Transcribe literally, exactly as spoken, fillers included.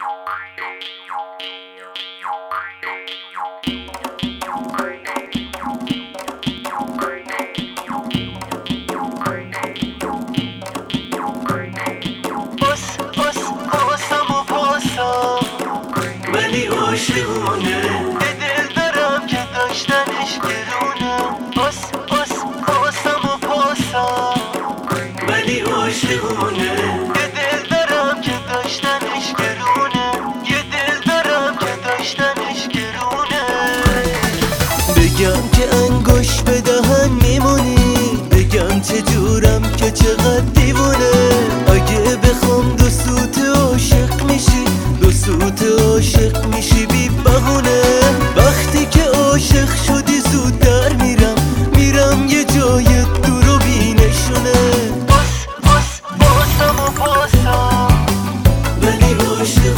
ولی عاشقونه یه دل دارم که داشتنش گرونه. باس باس باسم و پاسم ولی عاشقونه یه دل دارم که داشتنش گرونه. یه دل دارم که داشتنش گرونه. بگم که انگوش به دهن میمونی، بگم چجورم که چقدر دیوونه. اگه بخوام دو سوت عاشق میشی، دو سوت عاشق میشی بی بهونه. وقتی که عاشق شدی زود در میرم، میرم یه جای دور و بی نشونه. باس باس باسم و پاسم ولی عاشق